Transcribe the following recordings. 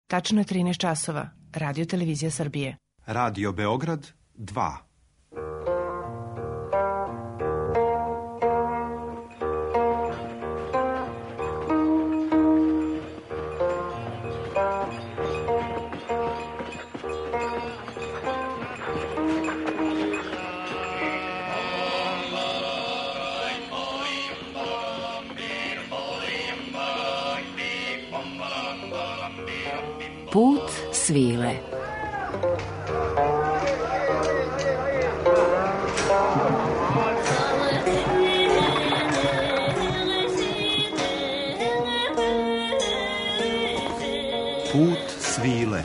Tačno je 13 časova. Radio Televizija Srbije. Radio Beograd 2. Put svile. Put svile.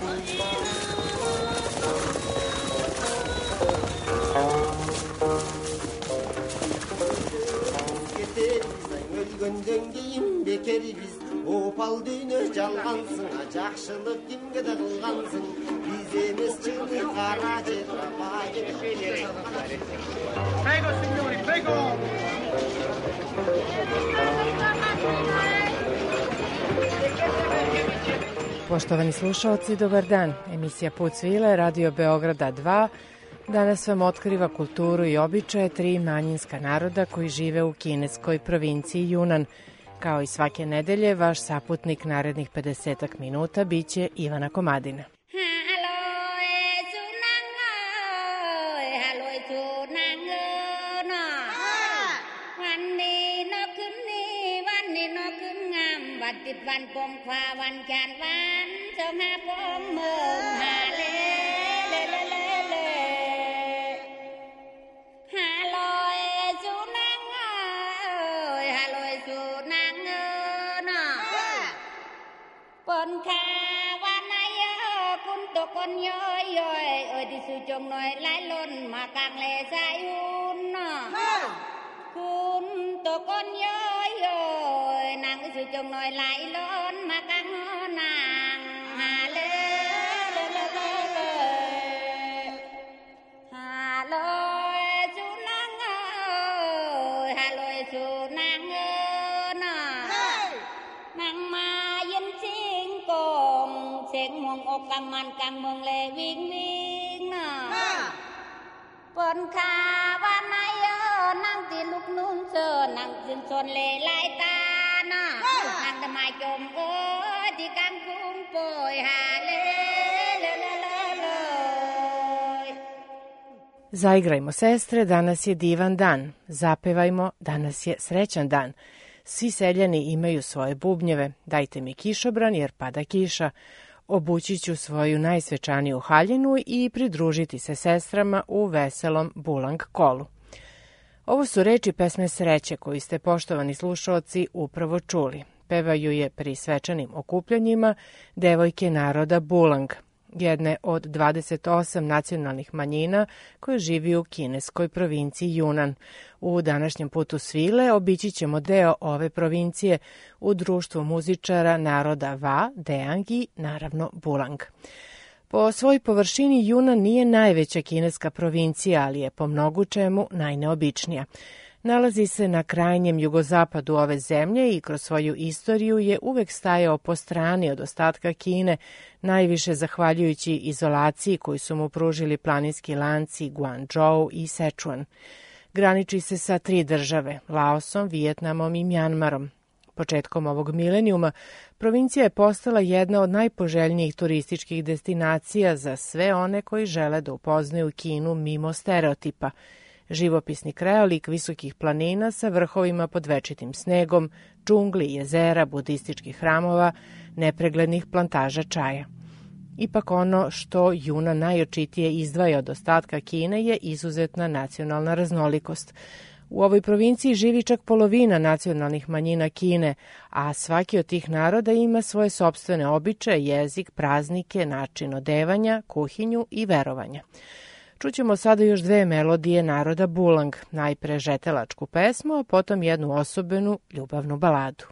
Opal düğünü çalgansın, жақшылық kimge de kılgansın. Biz emes çıktı kara cetla bayı. Prego signori, prego. Poštovani slušalci, dobar dan. Emisija Put svile, Radio Beograda 2. Danas vam otkriva kulturu i običaje 3 manjinska naroda koji žive u kineskoj provinciji Junan. Kao i svake nedelje, vaš saputnik narednih 50 minuta biće Ivana Komadina. Văn pom khoa văn chan văn sớm ha pom mờn hà lê lê lê lê lê hà lôi su nang ơi hà lôi su nang nọ pon kha văn ai kun to con nhoi ơi ơi đi su chồng nói lái lôn mà càng lê sai hun nọ kun to con nhoi ơi nàng sự chồng nói lại lớn mà căng nàng hà lê lê lê lê lê hà lôi su nàng ơi hà lôi su nàng ơi nè nàng ma yên xin cùng sen muông ốc càng mường lệ viên viên nè pon kha van ai nàng tin lúc nung sờ nàng tin son lệ lại ta nàng ta mai chồng ơi thì càng cũng bồi hà lê lê lê lê lê. Zaigrajmo, sestre, danas je divan dan. Zapevajmo, danas je srećan dan. Svi seljani imaju svoje bubnjeve. Dajte mi kišobran jer pada kiša. Obući ću svoju najsvečaniju haljinu i pridružiti se sestrama u veselom bulang kolu. Ovo su reči pesme Sreće koju ste, poštovani slušaoci, upravo čuli. Pevaju je pri svečanim okupljanjima devojke naroda Bulang, jedne od 28 nacionalnih manjina koje živi u kineskoj provinciji Junan. U današnjem putu svile obići ćemo deo ove provincije u društvu muzičara naroda Va, Deang i naravno Bulang. Po svojoj površini Junan nije najveća kineska provincija, ali je po mnogu čemu najneobičnija. Nalazi se na krajnjem jugozapadu ove zemlje i kroz svoju istoriju je uvek stajao po strani od ostatka Kine, najviše zahvaljujući izolaciji koju su mu pružili planinski lanci Guangzhou i Sichuan. Graniči se sa 3 države, Laosom, Vijetnamom i Mjanmarom. Početkom ovog milenijuma provincija je postala jedna od najpoželjnijih turističkih destinacija za sve one koji žele da upoznaju Kinu mimo stereotipa. Živopisni krajolik visokih planina sa vrhovima pod večitim snegom, džungli, jezera, budističkih hramova, nepreglednih plantaža čaja. Ipak ono što Junan najočitije izdvaja od ostatka Kine je izuzetna nacionalna raznolikost. U ovoj provinciji živi čak polovina nacionalnih manjina Kine, a svaki od tih naroda ima svoje sopstvene običaje, jezik, praznike, način odevanja, kuhinju i verovanja. Čućemo sada još 2 melodije naroda Bulang, najpre žetelačku pesmu, a potom jednu osobenu ljubavnu baladu.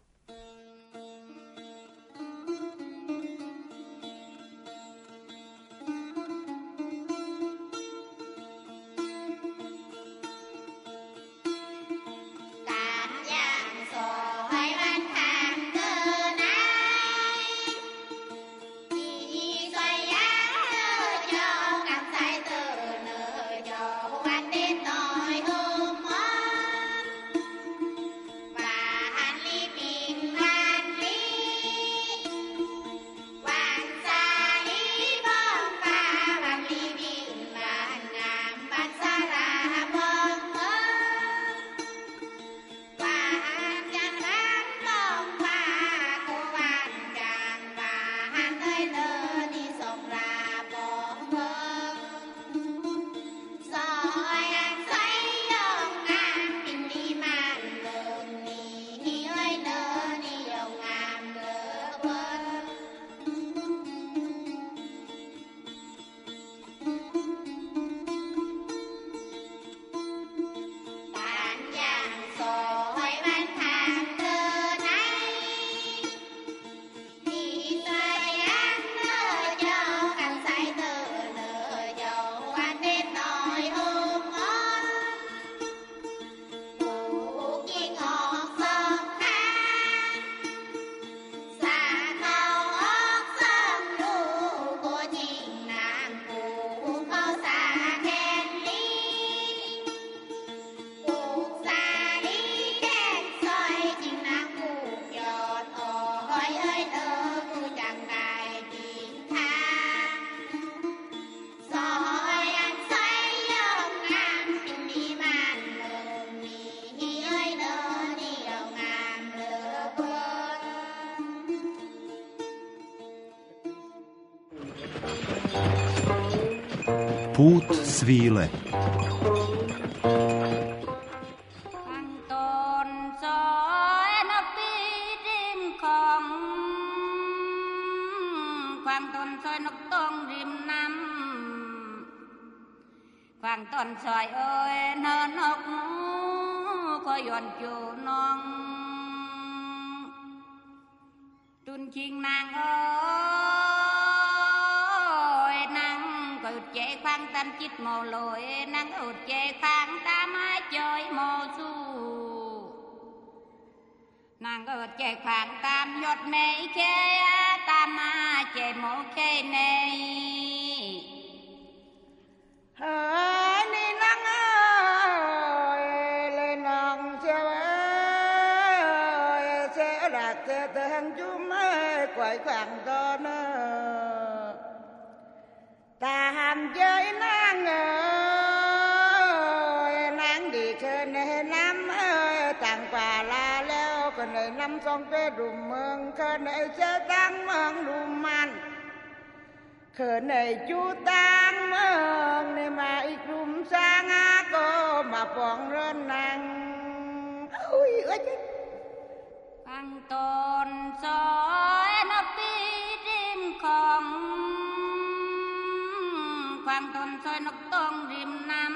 Đi Put svile. Vàng tuần sỏi ơi nơ nốc có yuan chu nong tuân chinh nàng ơi nàng có chế khoang tan chít màu lội nàng có chế khoang ta mái chơi màu su nàng có chế khoang tam nhọt mấy khe tam ma chế màu khe này ni nắng ơi lên nòng xe ơi xe đặt xe tên chúng ơi quậy khoảng to nữa ta hàm chơi nàng ơi nàng đi chơi này năm ơi tặng quà la leo cái này năm xong cái đùm mương cái này sẽ tăng mương đùm man khờ này chú tăng mừng này mà ít rùm sang á cô mà bọn rên nàng ôi ơi chết Quang tôn soi nó tí rim không Quang tôn soi nó tôn rim năm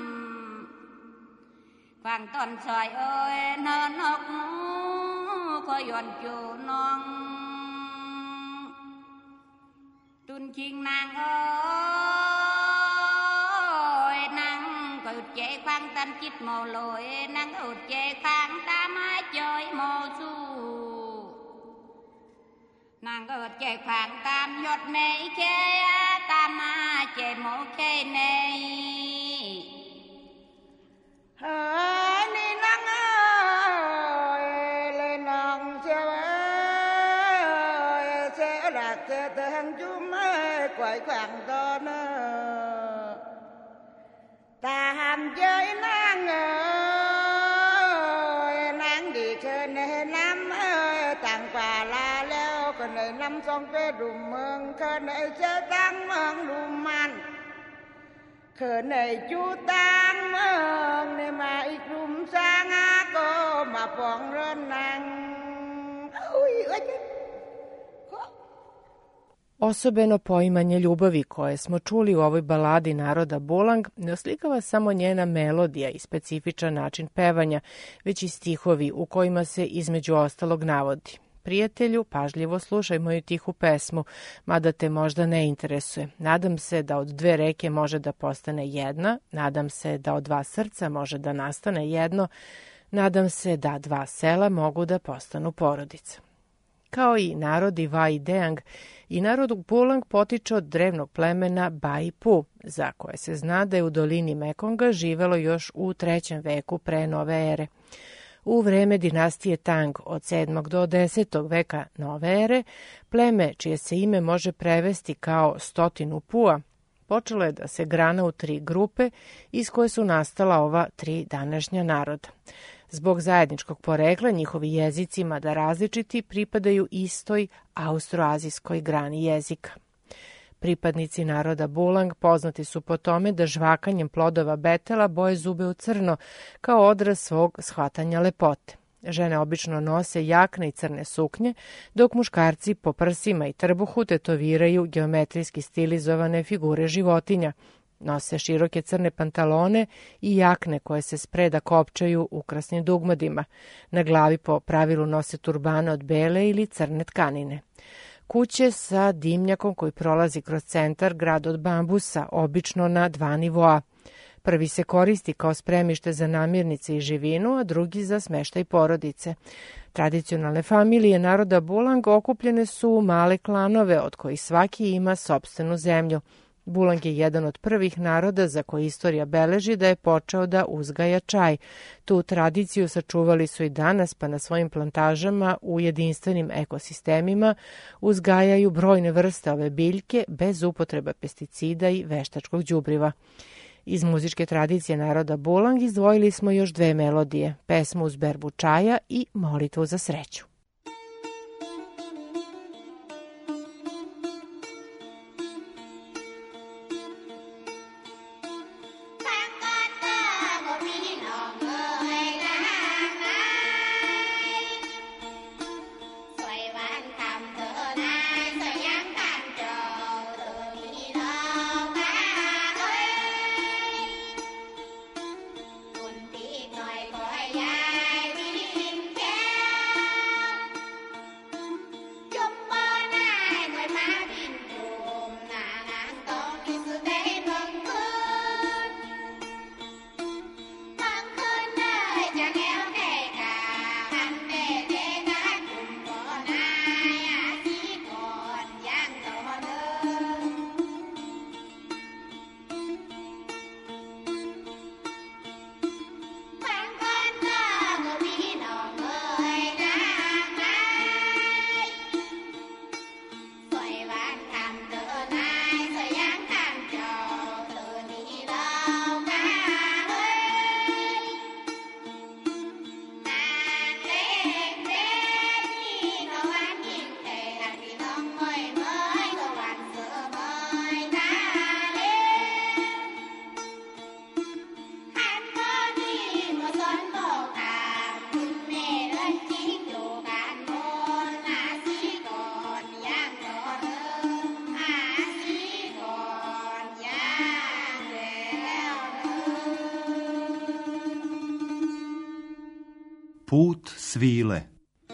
Quang tôn soi ơi nó nốc có yuan chu nong tuân chinh nàng ơi nàng có chế khoang tan chít màu lội nàng có chế khoang ta mái chơi màu su nàng có chế khoang tam nhọt mấy khe tam ma chế màu khe này ni nắng ơi lên nòng xe ơi xe đặt xe tên chúng quậy khoảng to nữa ta hàm chơi nàng ơi nàng đi chơi này năm ơi tặng quà la leo cái này năm xong cái đùm mương cái này sẽ tăng mương đùm man khờ này chú tăng mương này mà ít đùm sang á cô mà bọn rên nàng ôi ơi chết Osobeno poimanje ljubavi koje smo čuli u ovoj baladi naroda Bulang ne oslikava samo njena melodija i specifičan način pevanja, već i stihovi u kojima se između ostalog navodi: prijatelju, pažljivo slušaj moju tihu pesmu, mada te možda ne interesuje. Nadam se da od dve reke može da postane jedna, nadam se da od dva srca može da nastane jedno, nadam se da dva sela mogu da postanu porodica. Kao i narodi Va i Deang, i narod Bulang potiče od drevnog plemena Ba i Pu, za koje se zna da je u dolini Mekonga živelo još u 3. veku pre nove ere. U vreme dinastije Tang od 7. do 10. veka nove ere, pleme čije se ime može prevesti kao 100 pua, počelo je da se grana u 3 grupe iz koje su nastala ova 3 današnja naroda. Zbog zajedničkog porekla njihovi jezici, mada različiti, pripadaju istoj austroazijskoj grani jezika. Pripadnici naroda Bulang poznati su po tome da žvakanjem plodova betela boje zube u crno kao odraz svog shvatanja lepote. Žene obično nose jakne i crne suknje, dok muškarci po prsima i trbuhu tetoviraju geometrijski stilizovane figure životinja. Nose široke crne pantalone i jakne koje se spreda kopčaju ukrasnim dugmadima. Na glavi po pravilu nose turbane od bele ili crne tkanine. Kuće sa dimnjakom koji prolazi kroz centar grad od bambusa, obično na 2 nivoa. Prvi se koristi kao spremište za namirnice i živinu, a drugi za smeštaj porodice. Tradicionalne familije naroda Bulang okupljene su u male klanove, od kojih svaki ima sopstvenu zemlju. Bulang je jedan od prvih naroda za koje istorija beleži da je počeo da uzgaja čaj. Tu tradiciju sačuvali su i danas, pa na svojim plantažama u jedinstvenim ekosistemima uzgajaju brojne vrste ove biljke bez upotreba pesticida i veštačkog đubriva. Iz muzičke tradicije naroda Bulang izdvojili smo još 2 melodije, pesmu uz berbu čaja i molitvu za sreću. Put svile.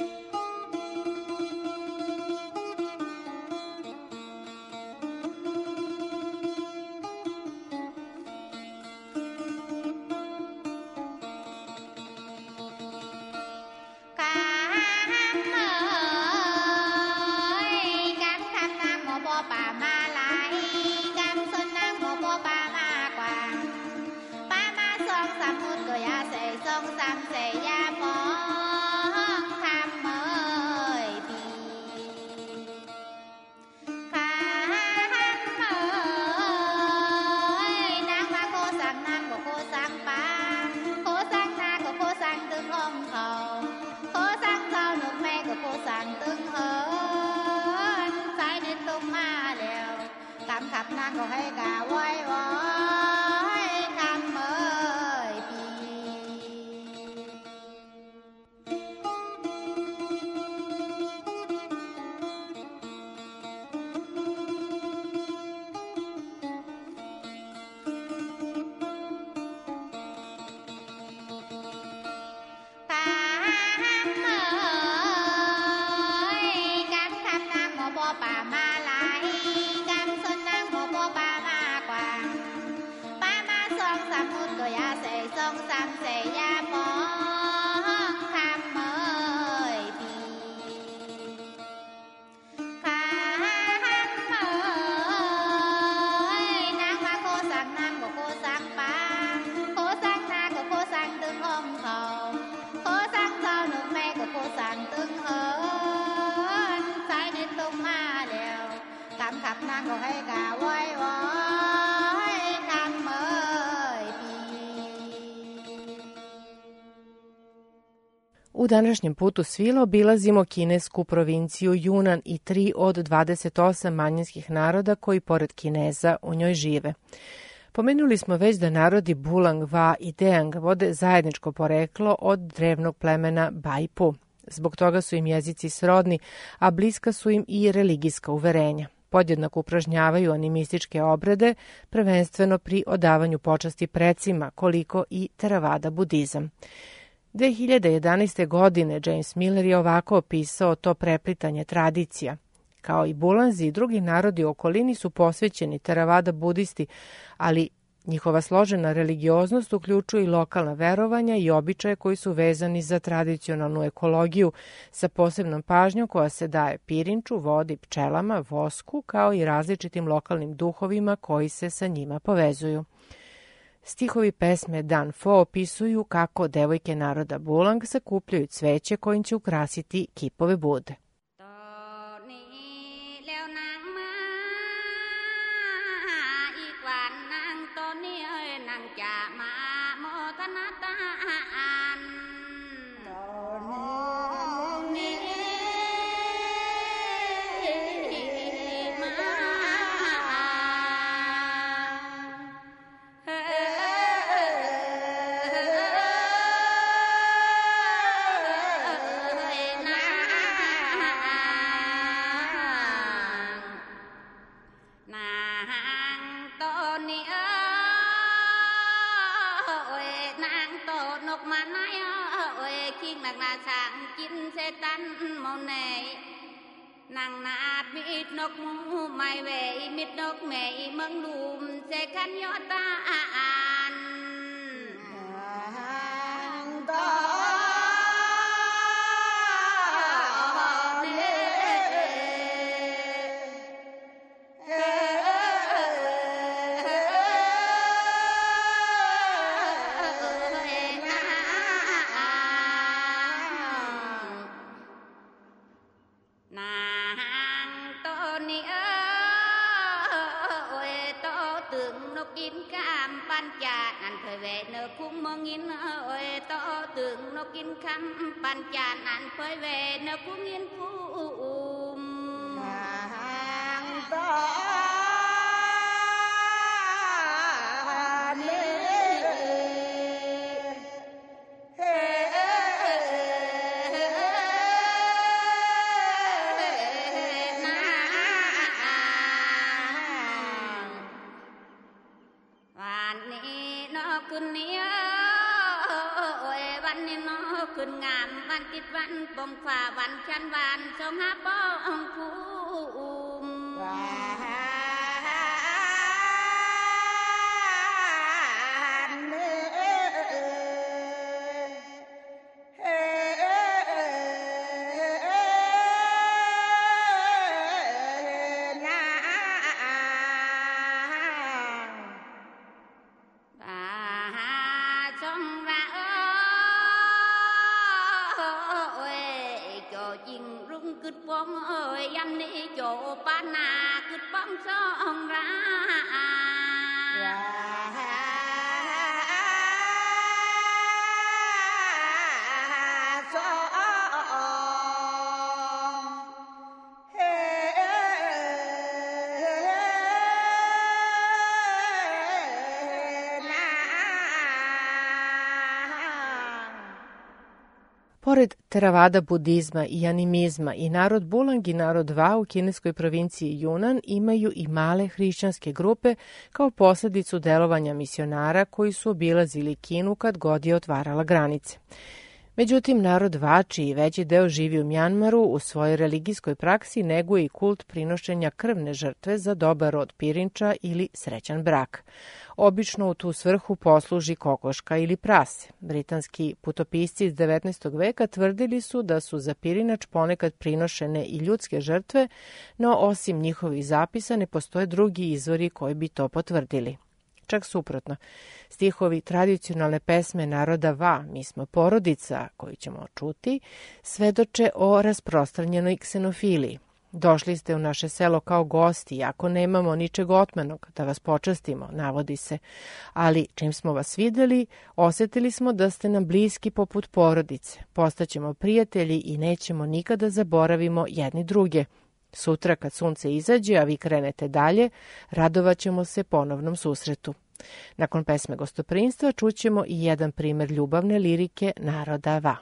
U današnjem putu svila obilazimo kinesku provinciju Junan i 3 od 28 manjinskih naroda koji pored Kineza u njoj žive. Pomenuli smo već da narodi Bulang, Va i Deang vode zajedničko poreklo od drevnog plemena Baipu. Zbog toga su im jezici srodni, a bliska su im i religijska uverenja. Podjednako upražnjavaju animističke obrede, prvenstveno pri odavanju počasti precima, koliko i Theravada budizam. 2011. godine James Miller je ovako opisao to preplitanje tradicija. Kao i Bulanzi i drugi narodi u okolini su posvećeni Theravada budisti, ali njihova složena religioznost uključuje i lokalna verovanja i običaje koji su vezani za tradicionalnu ekologiju, sa posebnom pažnjom koja se daje pirinču, vodi, pčelama, vosku, kao i različitim lokalnim duhovima koji se sa njima povezuju. Stihovi pesme Dan Fo opisuju kako devojke naroda Bulang sakupljaju cveće kojim će ukrasiti kipove Bude. Nàng nát mít nốc mù mai về mít nốc mẹ măng đùm sẽ khăn nhọ ta an khăm pan chàn ăn phơi về nó cũng nghiên phụ hàng to ขึ้นงามวันติดวันปงฝ่าวันชันวานทรงหาป้องภูมิ cứดป้องเอ้ยยำนี้โจปานาคึดป้องซองรา Pored teravada budizma i animizma i narod Bulang i narod Va u kineskoj provinciji Junan imaju i male hrišćanske grupe kao posledicu delovanja misionara koji su obilazili Kinu kad god je otvarala granice. Međutim, narod Va, čiji veći deo živi u Mjanmaru, u svojoj religijskoj praksi neguje i kult prinošenja krvne žrtve za dobar rod pirinča ili srećan brak. Obično u tu svrhu posluži kokoška ili prase. Britanski putopisci iz 19. veka tvrdili su da su za pirinač ponekad prinošene i ljudske žrtve, no osim njihovih zapisa ne postoje drugi izvori koji bi to potvrdili. Čak suprotno, stihovi tradicionalne pesme naroda Va, mi smo porodica, koju ćemo čuti, svedoče o rasprostranjenoj ksenofiliji. Došli ste u naše selo kao gosti, iako nemamo ničeg otmenog, da vas počastimo, navodi se. Ali čim smo vas videli, osjetili smo da ste nam bliski poput porodice. Postaćemo prijatelji i nećemo nikada zaboravimo jedni druge. Sutra kad sunce izađe, a vi krenete dalje, radovat ćemo se ponovnom susretu. Nakon pesme gostoprinstva čućemo i jedan primer ljubavne lirike naroda Va.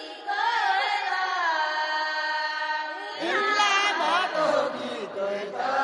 Hãy subscribe cho kênh Ghiền Mì Gõ để không bỏ lỡ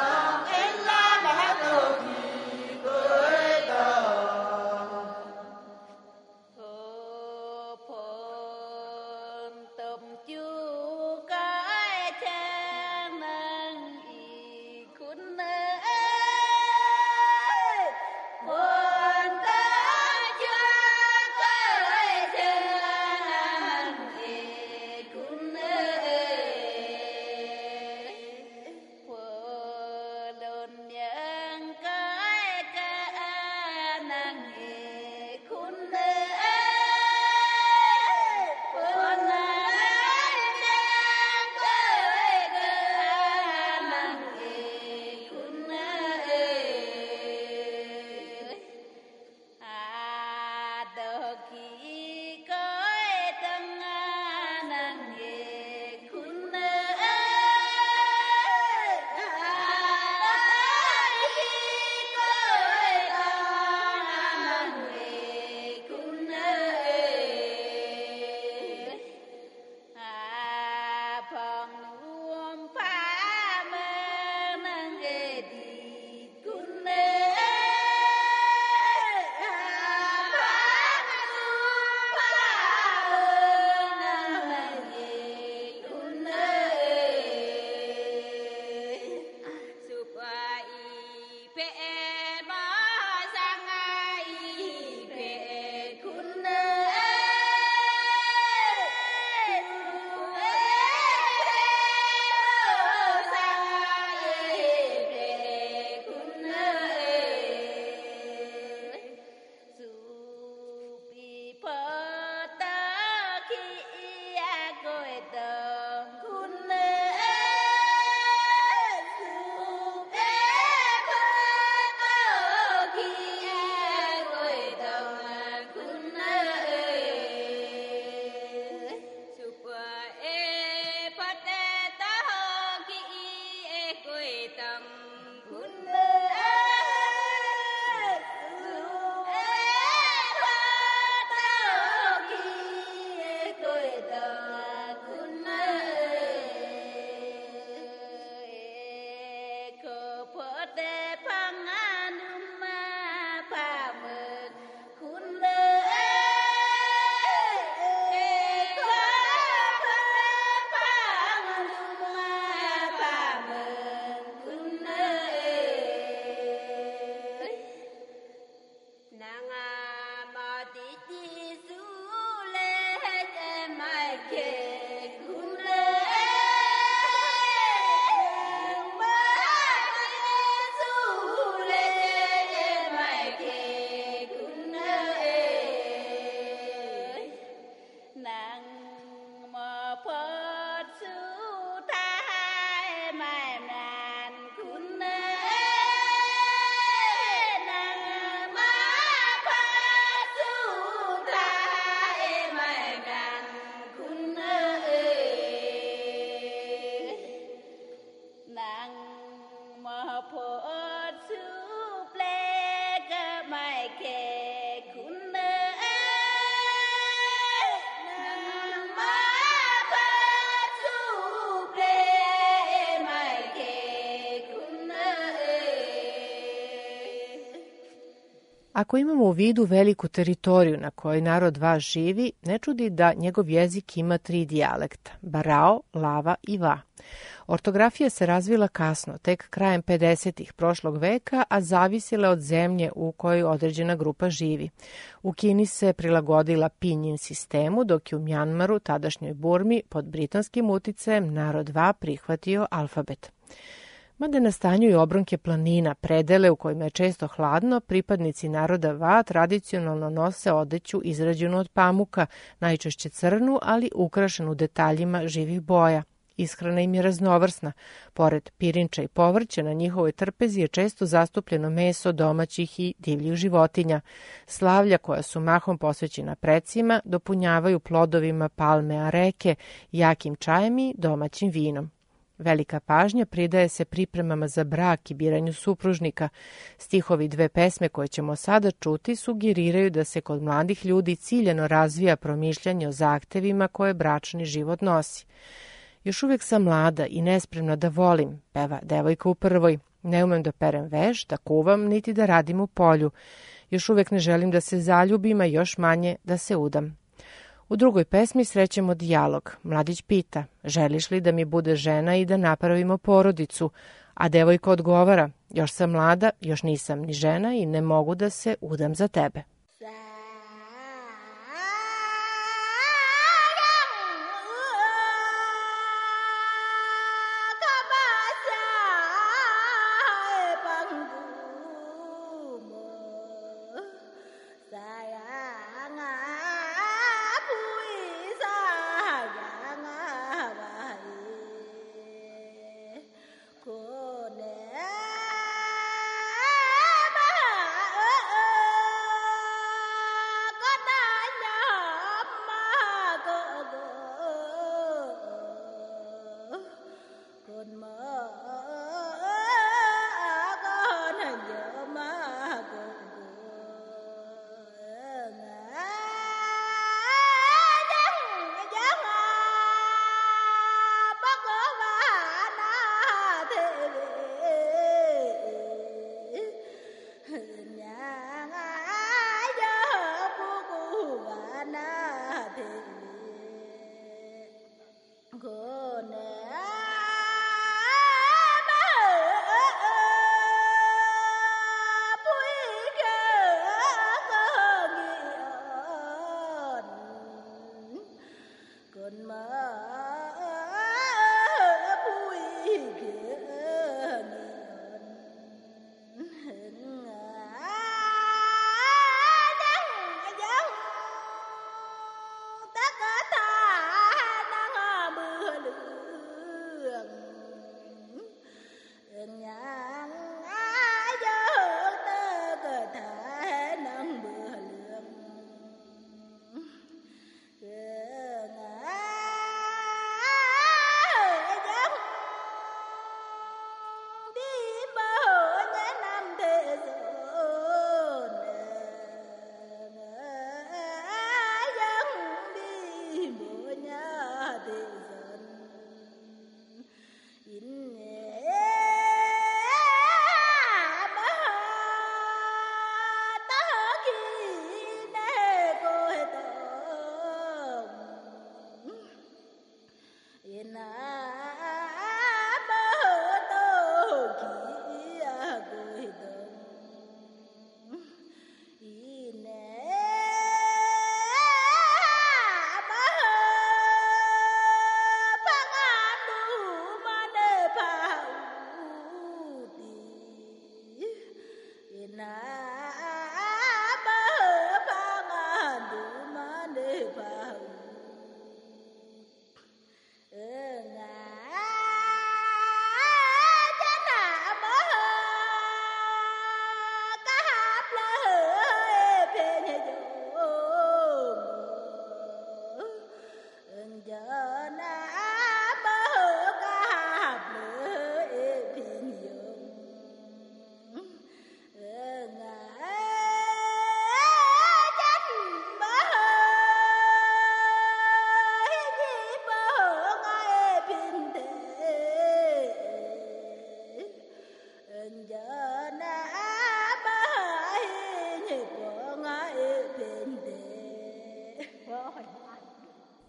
Ako imamo u vidu veliku teritoriju na kojoj narod Va živi, ne čudi da njegov jezik ima 3 dijalekta – Barao, Lava i Va. Ortografija se razvila kasno, tek krajem 50. prošlog veka, a zavisila od zemlje u kojoj određena grupa živi. U Kini se prilagodila pinyin sistemu, dok je u Mjanmaru, tadašnjoj Burmi, pod britanskim uticajem narod Va prihvatio alfabet. Mada na stanju i obronke planina, predele u kojima je često hladno, pripadnici naroda Va tradicionalno nose odeću izrađenu od pamuka, najčešće crnu, ali ukrašenu detaljima živih boja. Ishrana im je raznovrsna. Pored pirinča i povrća, na njihovoj trpezi je često zastupljeno meso domaćih i divljih životinja. Slavlja, koja su mahom posvećena precima, dopunjavaju plodovima palme areke, jakim čajem i domaćim vinom. Velika pažnja pridaje se pripremama za brak i biranju supružnika. Stihovi 2 pesme koje ćemo sada čuti sugeriraju da se kod mladih ljudi ciljano razvija promišljanje o zahtevima koje bračni život nosi. Još uvijek sam mlada i nespremna da volim, peva devojka u prvoj. Ne umem da perem veš, da kuvam, niti da radim u polju. Još uvijek ne želim da se zaljubim, a još manje da se udam. U drugoj pesmi srećemo dijalog. Mladić pita, želiš li da mi bude žena i da napravimo porodicu? A devojka odgovara, još sam mlada, još nisam ni žena i ne mogu da se udam za tebe.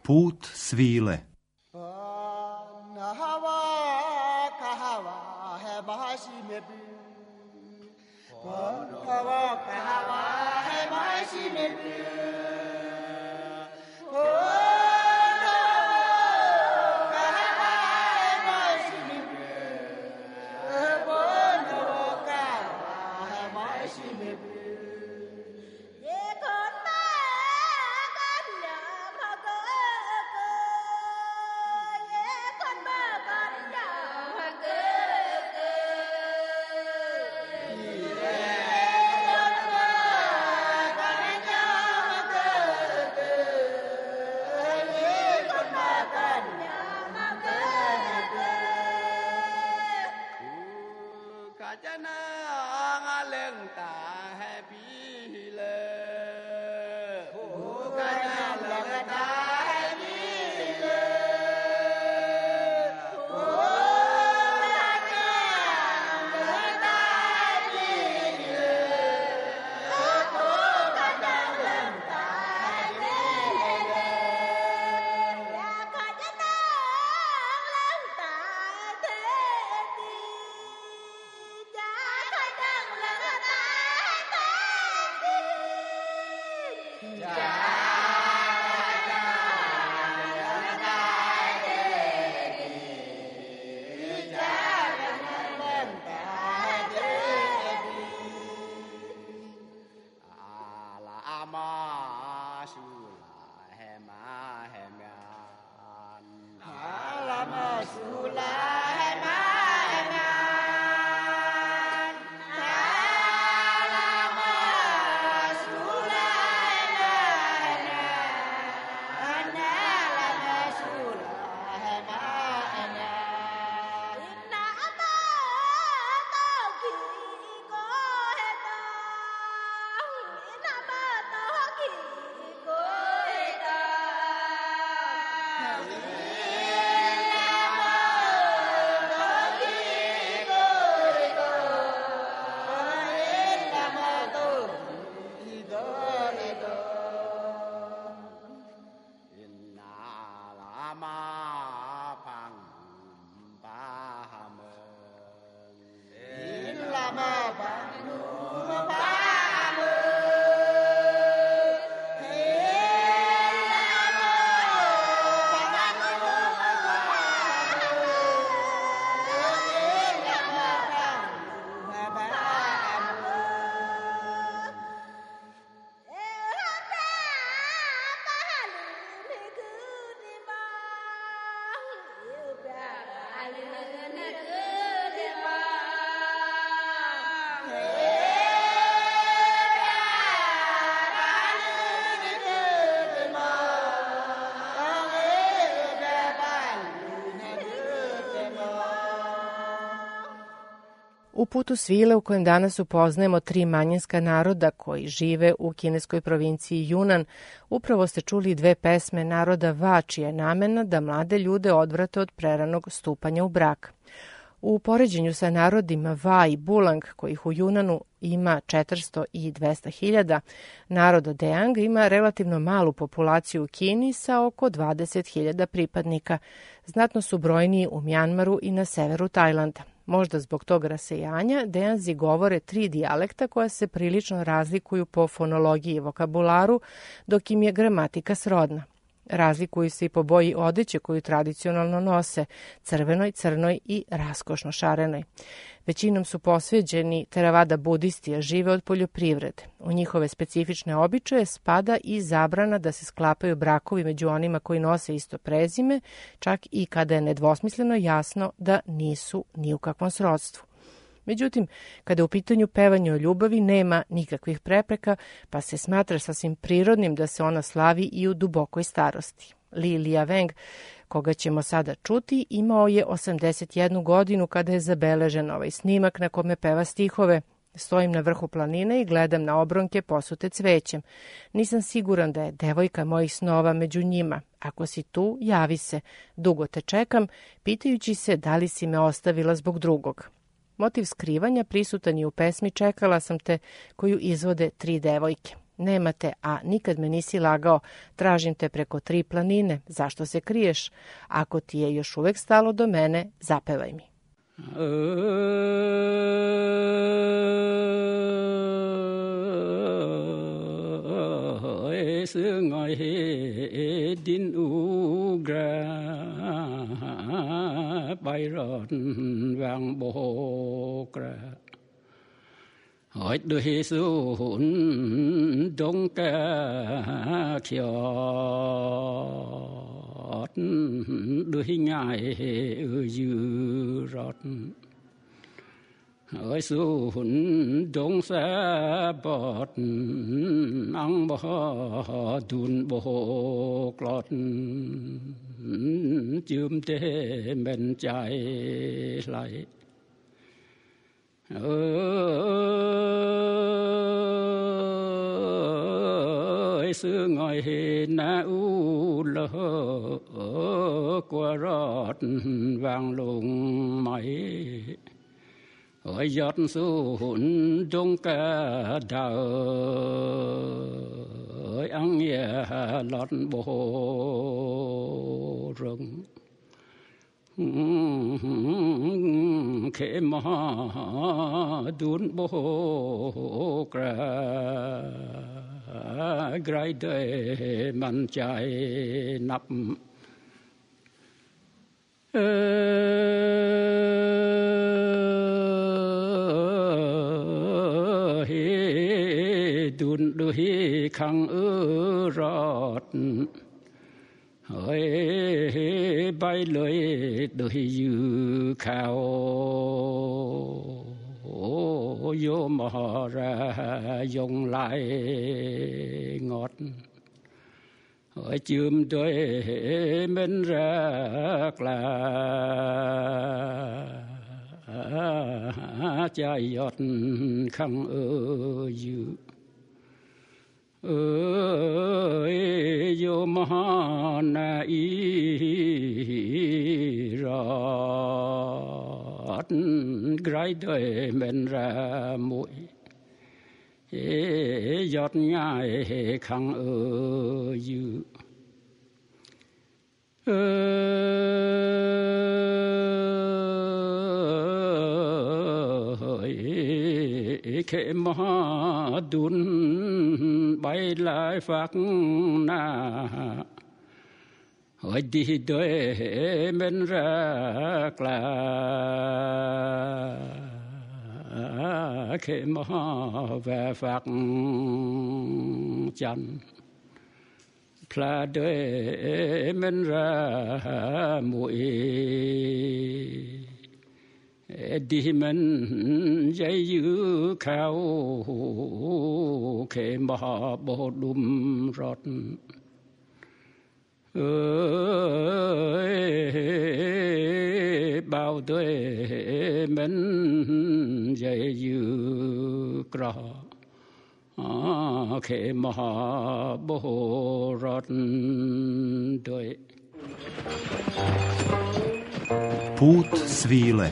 Put svile. U Putu svile u kojem danas upoznajemo 3 manjinska naroda koji žive u kineskoj provinciji Junan, upravo ste čuli 2 pesme naroda Va, čija je namena da mlade ljude odvrate od preranog stupanja u brak. U poređenju sa narodima Va i Bulang, kojih u Junanu ima 400 i 200 hiljada, narod Deang ima relativno malu populaciju u Kini sa oko 20 hiljada pripadnika. Znatno su brojniji u Mjanmaru i na severu Tajlanda. Možda zbog tog rasejanja, Deanzi govore 3 dijalekta koja se prilično razlikuju po fonologiji i vokabularu, dok im je gramatika srodna. Razlikuju se i po boji odeće koju tradicionalno nose, crvenoj, crnoj i raskošno šarenoj. Većinom su posveđeni Theravada budisti, a žive od poljoprivrede. U njihove specifične običaje spada i zabrana da se sklapaju brakovi među onima koji nose isto prezime, čak i kada je nedvosmisleno jasno da nisu ni u kakvom srodstvu. Međutim, kada je u pitanju pevanje o ljubavi, nema nikakvih prepreka, pa se smatra sasvim prirodnim da se ona slavi i u dubokoj starosti. Li Liaveng, koga ćemo sada čuti, imao je 81 godinu kada je zabeležen ovaj snimak na kome peva stihove. Stojim na vrhu planine i gledam na obronke posute cvećem. Nisam siguran da je devojka mojih snova među njima. Ako si tu, javi se. Dugo te čekam, pitajući se da li si me ostavila zbog drugog. Motiv skrivanja prisutan je u pesmi Čekala sam te, koju izvode 3 devojke. Nema te, a nikad me nisi lagao. Tražim te preko 3 planine. Zašto se kriješ? Ako ti je još uvek stalo do mene, zapevaj mi. Xưa ngồi đến u gra bay rót vàng bồ gra hỏi đôi xuống đông ca khiot đôi ngài dư rót hỏi xuống đông xa bọt ăn bò đun bò lọt chươm tê men chạy lại ơi xưa ngồi na u lơ qua rót vàng lùng máy ơi giọt xuống trong cả đời ơi ăn nhẹ lót bộ rừng khẽ mà đun bộ cà gái đời man chạy nắp đun đôi khăng rót ơi bay lưỡi đôi dư khao vô mà ra dùng lại ngọt ơi chươm đôi men ra là trái giọt khăng dư ơi vô mà na ý rót gái đời men ra mũi giọt nhai khăng dư khẽ mà đun bay lại phát na hỏi đi đôi men ra là khẽ mà về phát chân là đôi men ra mũi đi men dây dữ khao khẽ mà bộ đùm rót ơi bao đôi men dây dữ cỏ khẽ mà bộ rót đôi Put svile.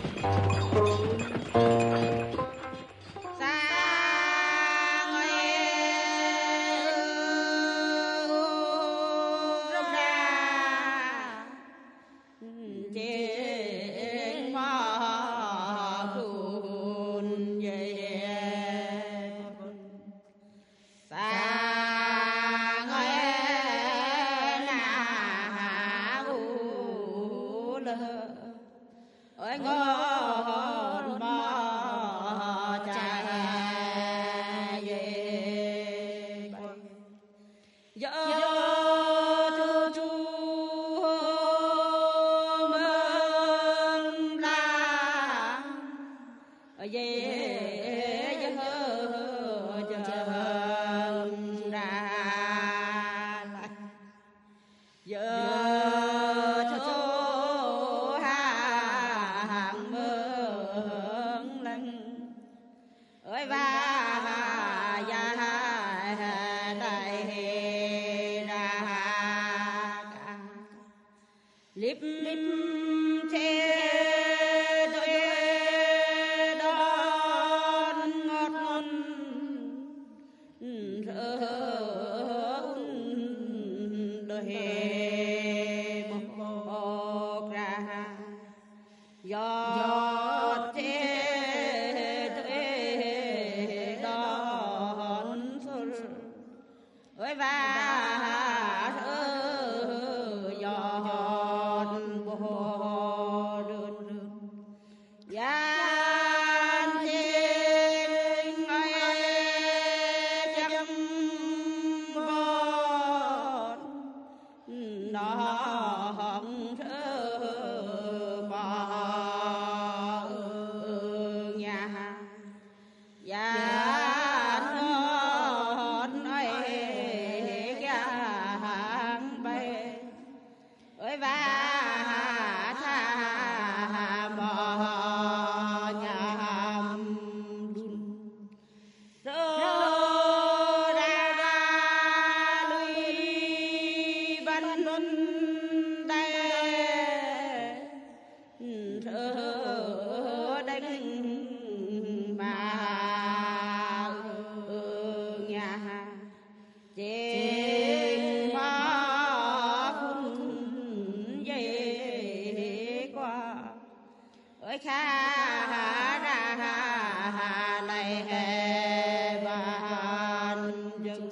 lip che đôi đó giọt chê thuê đón xuân ơi và giọt bồ đơn gian chinh ơi chấm bon nó hồng thơ bà nhà gian ngon ấy gang bay ơi và tha mò nhàm đun rô ra lui văn tay thơ đánh mà nhà trên má phun dây qua ơi kha ra này hè bàn chân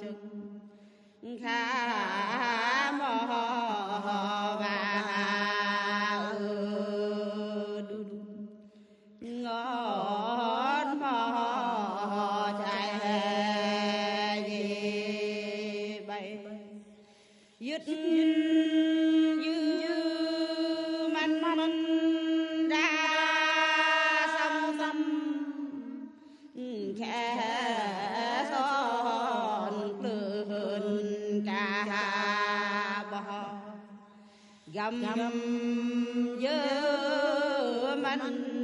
kha mò và đu ngón mò chạy gì bay dứt như man ra sông khe son lươn cả bò gầm dơ man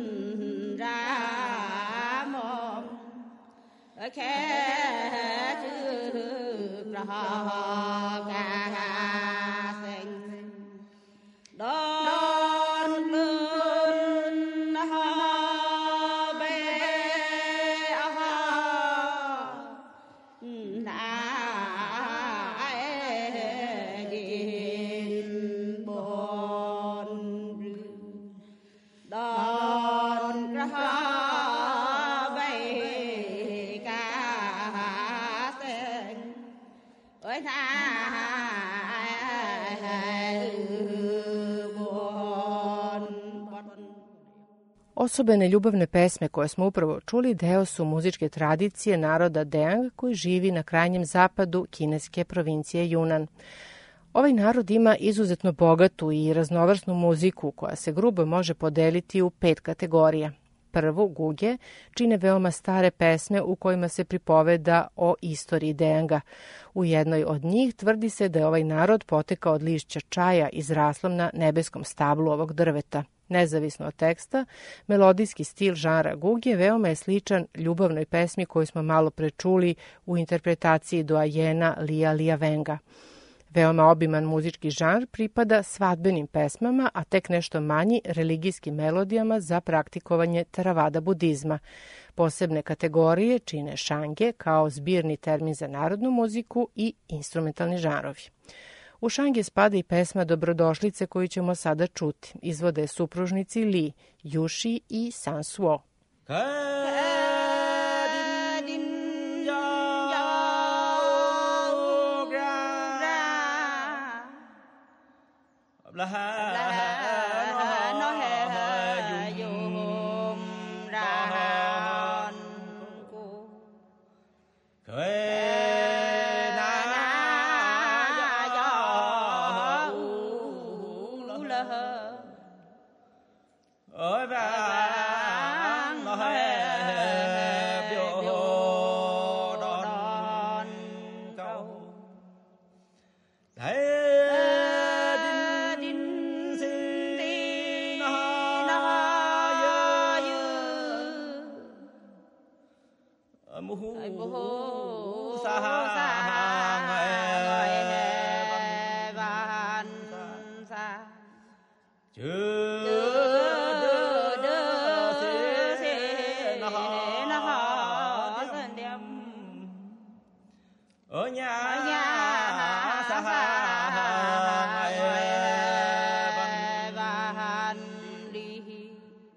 ra mồm ở khe chữ rõ cả xanh đón lươn ho bê ho nãy điên bồn đón ra bay cả xanh ơi tha Osobene ljubavne pesme koje smo upravo čuli deo su muzičke tradicije naroda Deang koji živi na krajnjem zapadu kineske provincije Yunnan. Ovaj narod ima izuzetno bogatu i raznovrsnu muziku koja se grubo može podeliti u 5 kategorija. Prvu, guge, čine veoma stare pesme u kojima se pripoveda o istoriji Deanga. U jednoj od njih tvrdi se da je ovaj narod potekao od lišća čaja izraslom na nebeskom stablu ovog drveta. Nezavisno od teksta, melodijski stil žanra guge veoma je sličan ljubavnoj pesmi koju smo malo prečuli u interpretaciji doajena Lia Liavenga. Veoma obiman muzički žanr pripada svadbenim pesmama, a tek nešto manji religijskim melodijama za praktikovanje Theravada budizma. Posebne kategorije čine šange kao zbirni termin za narodnu muziku i instrumentalni žanrovi. U šange spada i pesma Dobrodošlice koju ćemo sada čuti. Izvode supružnici Li, Jushi i San Suo. ở nhà sa van đi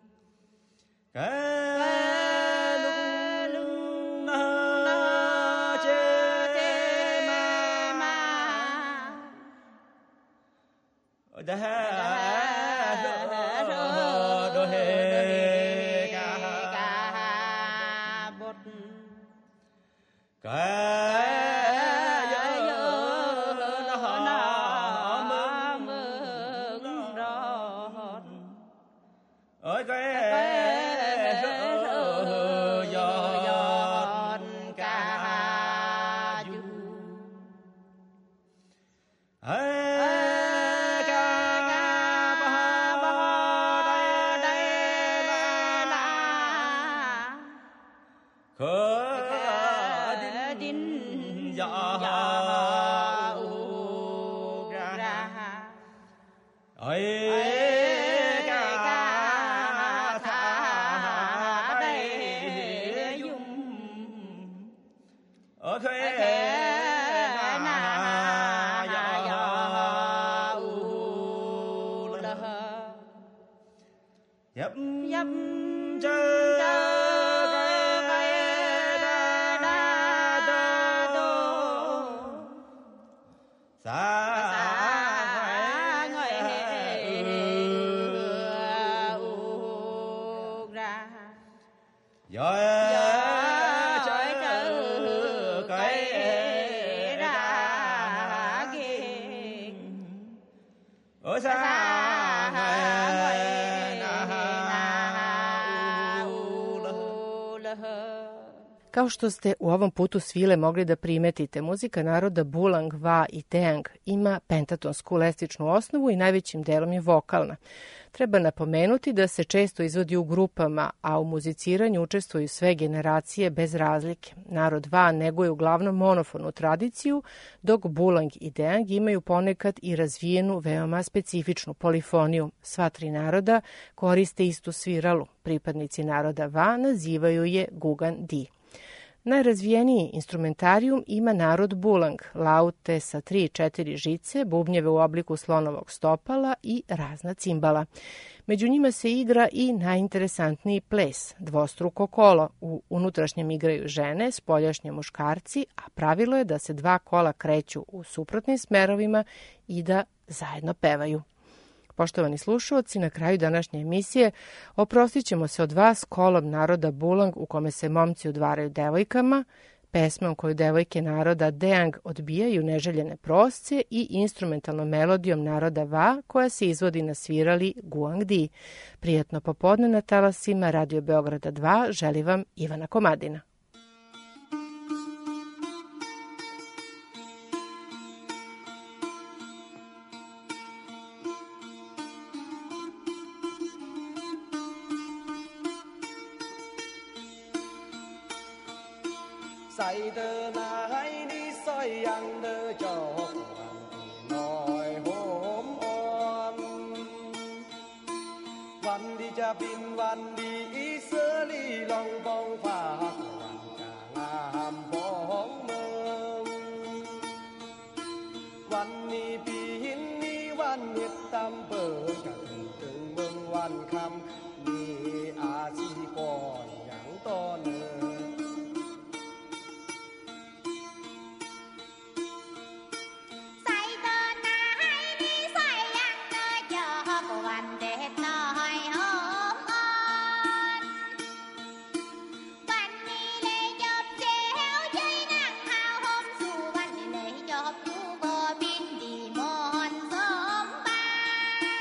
Kao što ste u ovom putu svile mogli da primetite, muzika naroda Bulang, Va i Deang ima pentatonsku lestičnu osnovu i najvećim delom je vokalna. Treba napomenuti da se često izvodi u grupama, a u muziciranju učestvuju sve generacije bez razlike. Narod Va neguje uglavnom monofonu tradiciju, dok Bulang i Deang imaju ponekad i razvijenu, veoma specifičnu polifoniju. Sva tri naroda koriste istu sviralu. Pripadnici naroda Va nazivaju je Gugan Di. Najrazvijeniji instrumentarijum ima narod Bulang, laute sa 3 i 4 žice, bubnjeve u obliku slonovog stopala i razna cimbala. Među njima se igra i najinteresantniji ples, dvostruko kolo. U unutrašnjem igraju žene, spoljašnje muškarci, a pravilo je da se 2 kola kreću u suprotnim smerovima i da zajedno pevaju. Poštovani slušalci, na kraju današnje emisije oprostit ćemo se od vas kolom naroda Bulang u kome se momci udvaraju devojkama, pesmom koju devojke naroda Deang odbijaju neželjene prosce i instrumentalnom melodijom naroda Va koja se izvodi na svirali Guang Di. Prijatno popodne na talasima Radio Beograda 2 želi vam Ivana Komadina. Say the night đi soi ăn đơ cho nói hôm onวันดีจะบินวันดีเสือลีลองบองฟ้าวันกลางบองเมืองวันนี้ปีหินนี้วันเฮ็ดตำเปิดกันถึงเมืองวันคำมีอาชีก่อนอย่างต้นเนื้อ Hãy subscribe cho kênh Ghiền Mì Gõ để không bỏ lỡ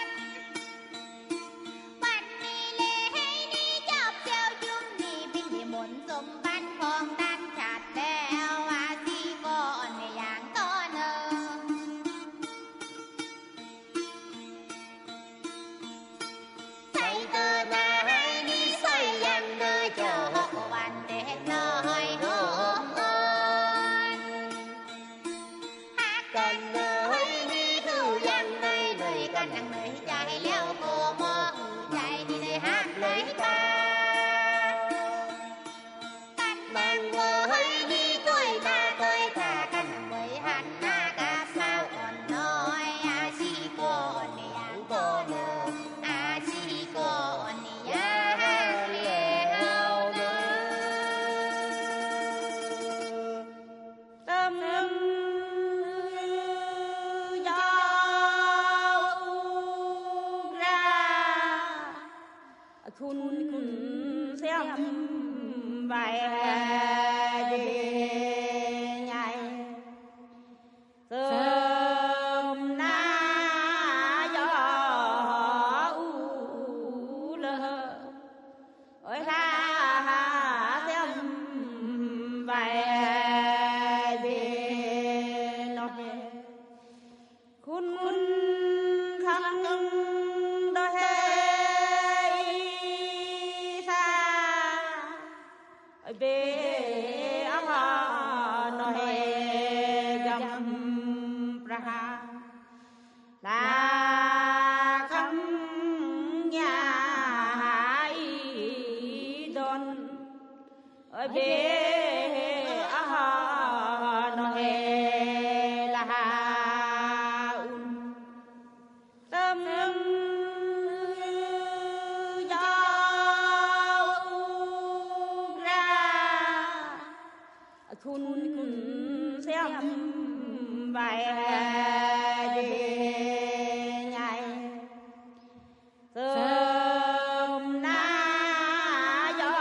thun xem bài đi nhảy sớm na gió u lơ ôi ha xem bài đi nó khun khăn đôi bê aha no he gam praha la kham nhà hai don ơi bê aha no he la un tâm thun xem bài đi nhảy sớm na gió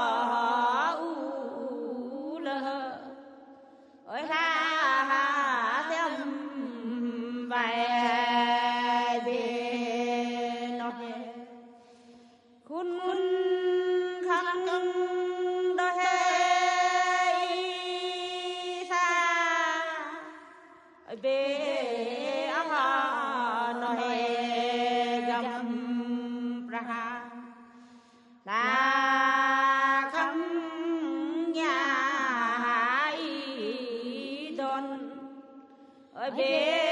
u lơ ôi ha xem bài đi nó khun khăn đôi bê aha no he gam praha la kham nhà hai don ơi bê